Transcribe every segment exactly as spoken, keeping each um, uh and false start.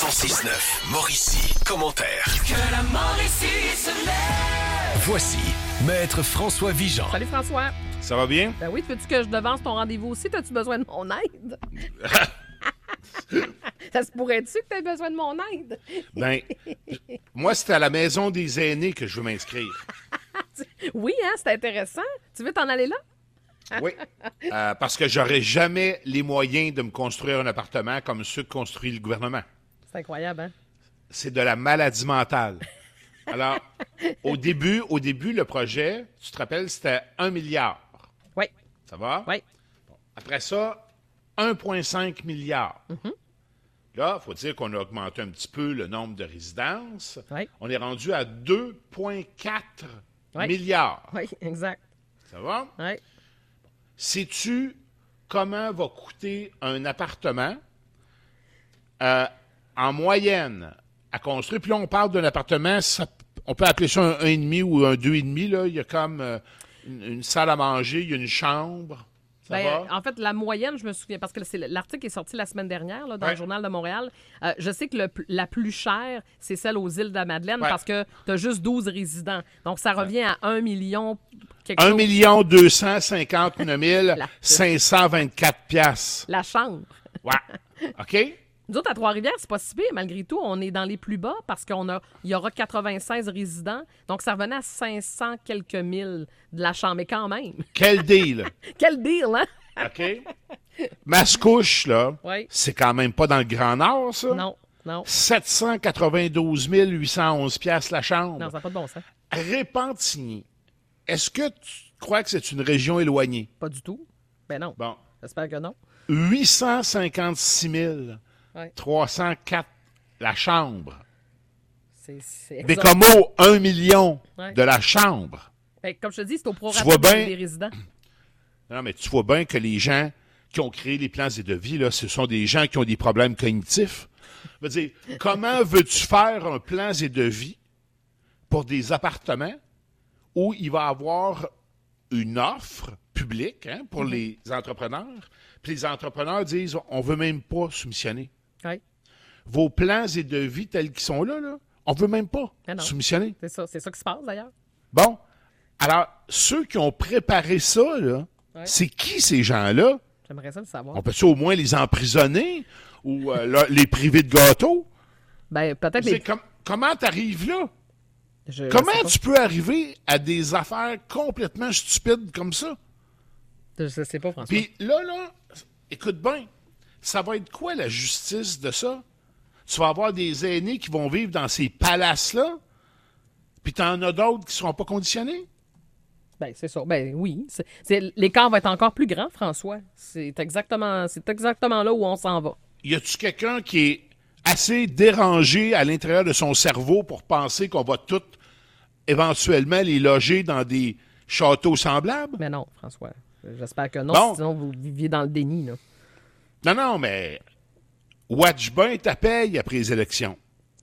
cent six neuf, Mauricie, commentaire. Que la Mauricie se lève. Voici Maître François Vigeant. Salut François. Ça va bien? Ben oui, veux-tu que je devance ton rendez-vous aussi? T'as-tu besoin de mon aide? Ça se pourrait-tu que t'aies besoin de mon aide? Ben, moi, c'est à la maison des aînés que je veux m'inscrire. Oui, hein, c'est intéressant. Tu veux t'en aller là? Oui, euh, parce que j'aurais jamais les moyens de me construire un appartement comme ceux que construit le gouvernement. C'est incroyable, hein? C'est de la maladie mentale. Alors, au début, au début, le projet, tu te rappelles, c'était un milliard. Oui. Ça va? Oui. Bon. Après ça, un virgule cinq milliard. Mm-hmm. Là, il faut dire qu'on a augmenté un petit peu le nombre de résidences. Oui. On est rendu à deux virgule quatre Oui. milliards. Oui, exact. Ça va? Oui. Sais-tu comment va coûter un appartement euh, en moyenne à construire? Puis là, on parle d'un appartement, ça, on peut appeler ça un un virgule cinq ou un deux virgule cinq. Là. Il y a comme euh, une, une salle à manger, il y a une chambre. Ça Ben, va? euh, en fait, la moyenne, je me souviens, parce que c'est, l'article est sorti la semaine dernière là, dans Ouais. le Journal de Montréal. Euh, je sais que le, la plus chère, c'est celle aux îles de la Madeleine Ouais. parce que tu as juste douze résidents. Donc, ça revient à un million quelque un chose. million deux cent cinquante-neuf mille cinq cent vingt-quatre piastres. La chambre. Ouais. OK? Nous autres, à Trois-Rivières, c'est pas si pire. Malgré tout, on est dans les plus bas parce qu'il y aura quatre-vingt-seize résidents. Donc, ça revenait à cinq cents quelques mille de la chambre. Mais quand même, Quel deal? quel deal, hein? OK? Mascouche, là, Oui. c'est quand même pas dans le Grand Nord, ça? Non, non, sept cent quatre-vingt-douze mille huit cent onze piastres la chambre. non, ça n'a pas de bon sens. Repentigny, est-ce que tu crois que c'est une région éloignée? Pas du tout. Ben non, Bon. j'espère que non. huit cent cinquante-six mille trois cent quatre la chambre. C'est, c'est Bécomo, un million Ouais. de la chambre. Ben, comme je te dis, c'est au vois prorata bien- des résidents. Non, mais tu vois bien que les gens qui ont créé les plans et devis, là, ce sont des gens qui ont des problèmes cognitifs. Je veux dire, comment veux-tu faire un plan et devis pour des appartements où il va y avoir une offre publique hein, pour les entrepreneurs, puis les entrepreneurs disent on veut même pas soumissionner. Oui, Vos plans et devis tels qu'ils sont là, là on veut même pas Ah non. soumissionner. c'est ça. C'est ça qui se passe, d'ailleurs. Bon, alors, ceux qui ont préparé ça, là, Ouais. c'est qui ces gens-là? J'aimerais ça le savoir. On peut-tu au moins les emprisonner ou euh, là, les priver de gâteaux? Ben, peut-être C'est les... com- comment t'arrives là? Je- je Comment sais pas. tu peux arriver à des affaires complètement stupides comme ça? Je sais pas, François. Puis là, là, écoute bien, ça va être quoi la justice de ça? Tu vas avoir des aînés qui vont vivre dans ces palaces-là, puis t'en as d'autres qui seront pas conditionnés? Ben, c'est ça. Ben oui. C'est, c'est- l'écart va être encore plus grand, François. C'est exactement, c'est exactement là où on s'en va. Y a-tu quelqu'un qui est assez dérangé à l'intérieur de son cerveau pour penser qu'on va tout éventuellement les loger dans des châteaux semblables? Mais non, François. J'espère que non, Bon. sinon vous viviez dans le déni, là. Non, non, mais watch bien ta paye après les élections.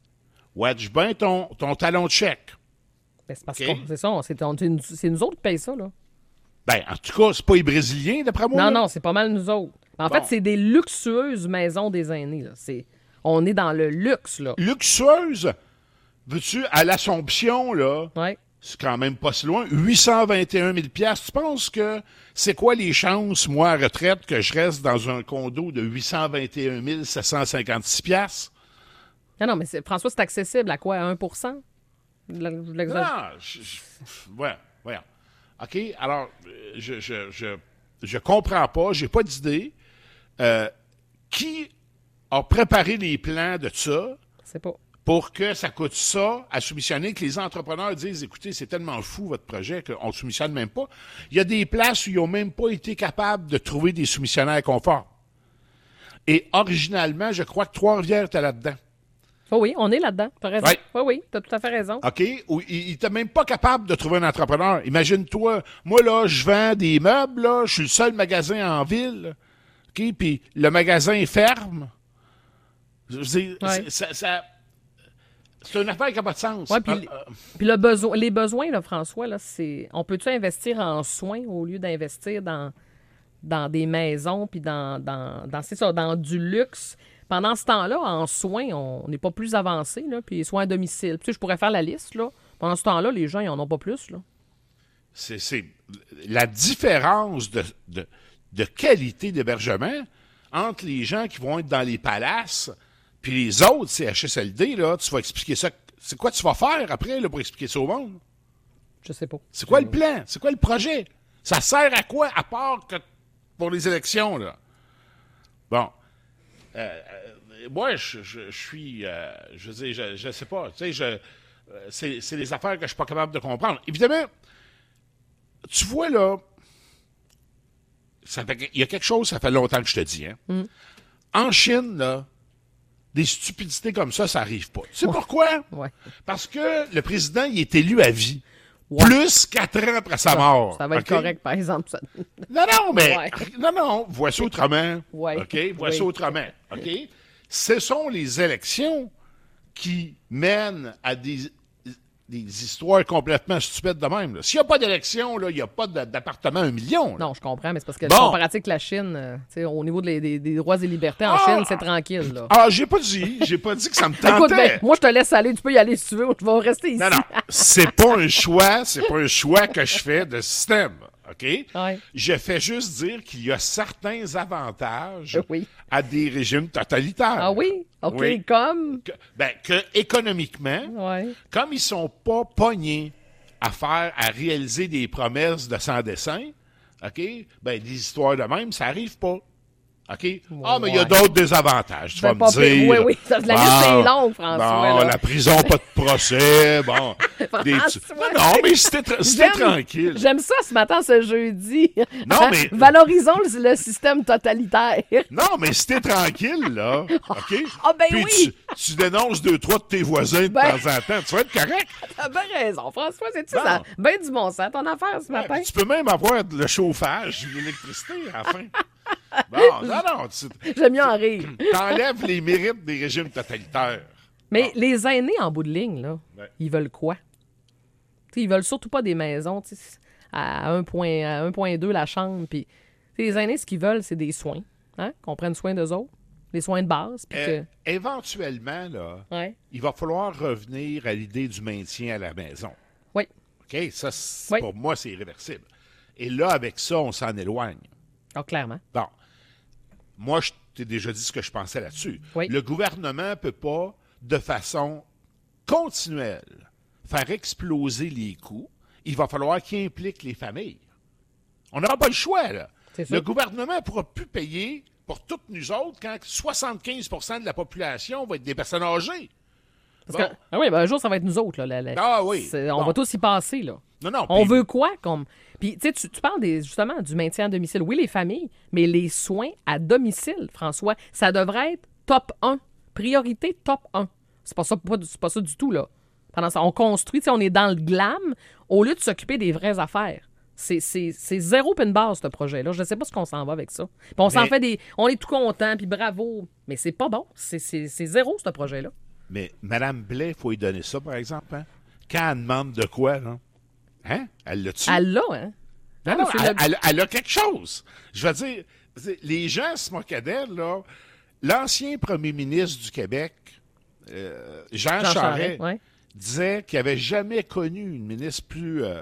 Watch bien ton, ton talon de chèque. Ben, c'est parce OK. que c'est ça, on- c'est, on- c'est nous, c'est nous autres qui payent ça, là. Ben, en tout cas, c'est pas les Brésiliens, d'après moi. Non, là. non, c'est pas mal nous autres. En Bon. fait, c'est des luxueuses maisons des aînés, là. C'est, on est dans le luxe, là. Luxueuse, veux-tu, à l'Assomption, là, Ouais. c'est quand même pas si loin, huit cent vingt et un mille piastres. Tu penses que c'est quoi les chances, moi, à retraite, que je reste dans un condo de huit cent vingt et un mille sept cent cinquante-six piastres? Non, non, mais c'est, François, c'est accessible à quoi? À un pour cent? De la- de l'exagération? Non, je, je, ouais, voyons. OK, alors, euh, je, je, je, je comprends pas, j'ai pas d'idée. Euh, qui a préparé les plans de ça C'est pas. pour que ça coûte ça à soumissionner, que les entrepreneurs disent, écoutez, c'est tellement fou votre projet qu'on ne soumissionne même pas. Il y a des places où ils n'ont même pas été capables de trouver des soumissionnaires confort. Et originalement, je crois que Trois-Rivières était là-dedans. Oh oui, on est là-dedans. T'as raison. Ouais. Oui, oui, t'as tout à fait raison. OK? Où il n'était même pas capable de trouver un entrepreneur. Imagine-toi, moi, là, je vends des meubles, là, je suis le seul magasin en ville. OK? Puis le magasin ferme. Je veux dire, Ouais. c'est- ça, ça- c'est une affaire qui n'a pas de sens. Ouais, puis, Euh, euh, puis le besoin, les besoins, là, François, là, c'est. On peut-tu investir en soins au lieu d'investir dans, dans des maisons, puis dans, dans, dans, c'est ça, dans du luxe? pendant ce temps-là, en soins, on n'est pas plus avancé, là, puis soins à domicile. Puis, tu sais, je pourrais faire la liste, là. Pendant ce temps-là, les gens, ils en ont pas plus, là. C'est, c'est la différence de, de, de qualité d'hébergement entre les gens qui vont être dans les palaces puis les autres C H S L D, là, tu vas expliquer ça. C'est quoi tu vas faire après là, pour expliquer ça au monde? Je sais pas. C'est quoi le plan? C'est quoi le projet? Ça sert à quoi à part que pour les élections, là? Bon. Euh, euh, moi, je, je, je suis... Euh, je veux dire, je, je sais pas. Tu sais, je, euh, c'est, c'est des affaires que je suis pas capable de comprendre. Évidemment, tu vois, là, ça fait, il y a quelque chose, ça fait longtemps que je te dis, hein. Mm. En Chine, là, des stupidités comme ça, ça arrive pas. Tu sais ouais. pourquoi? Ouais. Parce que le président, il est élu à vie. Ouais. Plus quatre ans après sa mort. Ça va être okay? correct, par exemple. Ça... Non, non, mais... Ouais. Non, non, voici autrement. Ouais. OK? Voici oui. autrement. OK? Ce sont les élections qui mènent à des, des histoires complètement stupides de même. Là. S'il n'y a pas d'élection, là, il n'y a pas d'appartement à un million. Là. Non, je comprends, mais c'est parce que bon. le comparatif avec la Chine, euh, au niveau des, des, des droits et libertés en ah, Chine, c'est tranquille. Là. Ah, j'ai pas dit. J'ai pas dit que ça me tentait. Écoute, ben, moi, je te laisse aller. Tu peux y aller si tu veux. Je vais rester ici. Non, non. C'est pas un choix. C'est pas un choix que je fais de système. OK? Ouais. Je fais juste dire qu'il y a certains avantages oui. à des régimes totalitaires. Ah oui? OK, oui. comme? Que, ben, que économiquement, ouais. comme ils sont pas pognés à faire, à réaliser des promesses de sans dessin, OK? Ben, des histoires de même, ça arrive pas. OK? Ouais. Ah, mais il y a d'autres désavantages, tu vas me dire. Oui, oui, ça, la liste bon, est longue, François. Bon, là. la prison, pas de procès, bon. des tu... Non, non, mais c'était, tra- c'était tranquille. J'aime ça ce matin, ce jeudi. Non, mais... Valorisons le, le système totalitaire. Non, mais c'était tranquille, là. OK? Ah, ben Puis oui. tu, tu dénonces deux, trois de tes voisins de ben... temps en temps. Tu vas être correct. T'as bien raison, François. C'est-tu bon. ça? Ben du bon sens, ton affaire ce matin. Ouais, tu peux même avoir le chauffage, l'électricité à la fin. Bon, non, non. Tu, J'aime mieux en rire. T'enlèves les mérites des régimes totalitaires. Mais bon. les aînés, en bout de ligne, là, ouais. ils veulent quoi? T'sais, ils veulent surtout pas des maisons à un virgule deux la chambre. Pis, les aînés, ce qu'ils veulent, c'est des soins. Hein? Qu'on prenne soin d'eux autres. Des soins de base. Pis euh, que... Éventuellement, là, ouais. il va falloir revenir à l'idée du maintien à la maison. Oui. OK? Ça, oui. pour moi, c'est irréversible. Et là, avec ça, on s'en éloigne. Ah, clairement. Bon. Moi, je t'ai déjà dit ce que je pensais là-dessus. Oui. Le gouvernement ne peut pas, de façon continuelle, faire exploser les coûts. Il va falloir qu'il implique les familles. On n'aura pas le choix, là. C'est le ça. gouvernement ne pourra plus payer pour toutes nous autres quand soixante-quinze pour cent de la population va être des personnes âgées. Parce bon. que, ah oui, ben, un jour, ça va être nous autres. Là, la, la, ah oui. On bon. va tous y passer. Là. Non, non. On pis... veut quoi? Comme... Puis, tu sais, tu parles des, justement du maintien à domicile. Oui, les familles, mais les soins à domicile, François, ça devrait être top un. Priorité top un. C'est pas ça, pas, c'est pas ça du tout, là. Pendant ça, on construit, tu sais, on est dans le glam au lieu de s'occuper des vraies affaires. C'est, c'est, c'est zéro pin barre, ce projet-là. Je ne sais pas ce qu'on s'en va avec ça. Puis on s'en mais... fait des... On est tout content, puis bravo. Mais c'est pas bon. C'est, c'est, c'est zéro, ce projet-là. Mais Mme Blais, il faut lui donner ça, par exemple. Hein? Quand elle demande de quoi, là? Hein? Elle l'a-tu? Elle l'a, hein? Non, non, elle, le... elle, elle a quelque chose. Je veux dire, les gens se moquaient d'elle, là. L'ancien premier ministre du Québec, euh, Jean, Jean Charest, Charest ouais. disait qu'il n'avait jamais connu une ministre plus, euh,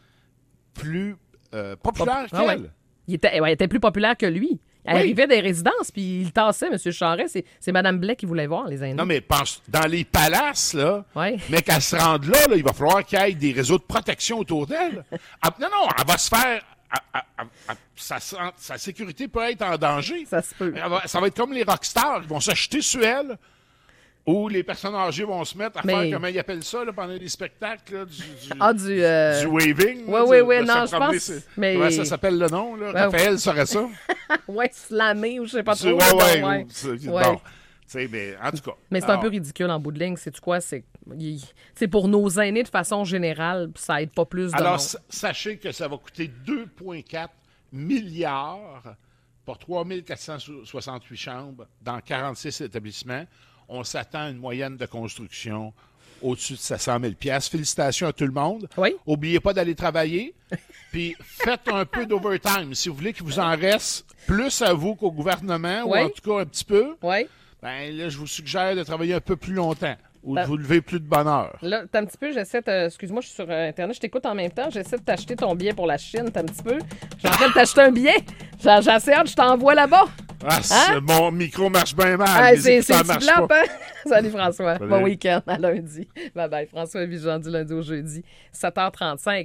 plus euh, populaire Pop... qu'elle. Ah ouais. Il était, ouais, elle était plus populaire que lui. Elle oui. arrivait des résidences, puis il tassait, M. Charest. C'est, c'est Mme Blais qui voulait voir, les aînés. Non, mais pense, dans les palaces, là, ouais. mais qu'elle se rende là, là, il va falloir qu'il y ait des réseaux de protection autour d'elle. Ah, non, non, elle va se faire... À, à, à, à, sa, sa sécurité peut être en danger. Ça se peut. Va, ça va être comme les rockstars. Ils vont se jeter sur elle, ou les personnes âgées vont se mettre à mais... faire, comment ils appellent ça, là, pendant les spectacles, là, du, du, ah, du, euh... du waving. Oui, oui, oui, non, je pense... C'est... Mais... Comment ça s'appelle le nom, là? Ben, Raphaël saurait ça? Oui, slammer, ou je sais pas trop. Oui, oui, ouais. oui. Ouais. Bon. Mais en tout cas. Mais c'est alors... un peu ridicule en bout de ligne. C'est quoi? C'est, c'est pour nos aînés de façon générale, ça aide pas plus de Alors, monde. Sachez que ça va coûter deux virgule quatre milliards pour trois mille quatre cent soixante-huit chambres dans quarante-six établissements. On s'attend à une moyenne de construction au-dessus de sept cent mille dollars. Félicitations à tout le monde. Oui. N'oubliez pas d'aller travailler. Puis faites un peu d'overtime. Si vous voulez qu'il vous en reste plus à vous qu'au gouvernement, oui. ou en tout cas un petit peu, oui. Ben là, je vous suggère de travailler un peu plus longtemps ou Ben- de vous lever plus de bonne heure. Là, t'as un petit peu, j'essaie de... Excuse-moi, je suis sur euh, Internet, je t'écoute en même temps. J'essaie de t'acheter ton billet pour la Chine, t'as un petit peu. J'ai en train de t'acheter un billet. J'ai j'ai assez hâte, je t'envoie là-bas. Ah, c'est- mon micro marche bien mal. Ah, mes c'est c'est écouteurs du marchent blanc, pas. hein? Salut François. Salut. Bon week-end à lundi. Bye bye. François Vigeant du lundi au jeudi, sept heures trente-cinq.